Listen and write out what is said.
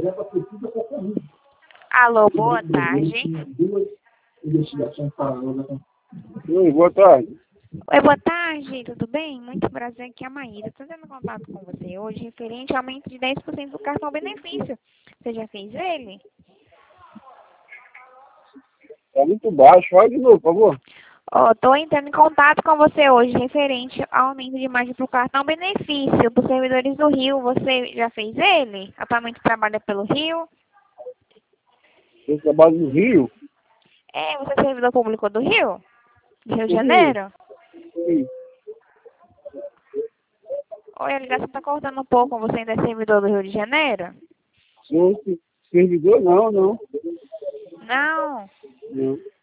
Alô, boa tarde. Oi, boa tarde. Oi, boa tarde, tudo bem? Muito prazer, aqui é a Maíra. Estou tendo contato com você hoje referente ao aumento de 10% do cartão benefício. Você já fez ele? Tá muito baixo. Fala de novo, por favor. Estou entrando em contato com você hoje referente ao aumento de margem para o cartão benefício dos servidores do Rio. Você já fez ele? Atualmente trabalha pelo Rio? Eu trabalho no Rio. Você é servidor público do Rio? Do Rio de Do Rio. Janeiro? Sim. Oi, a ligação está cortando um pouco. Você ainda é servidor do Rio de Janeiro? Sou servidor? Não. Não. Não.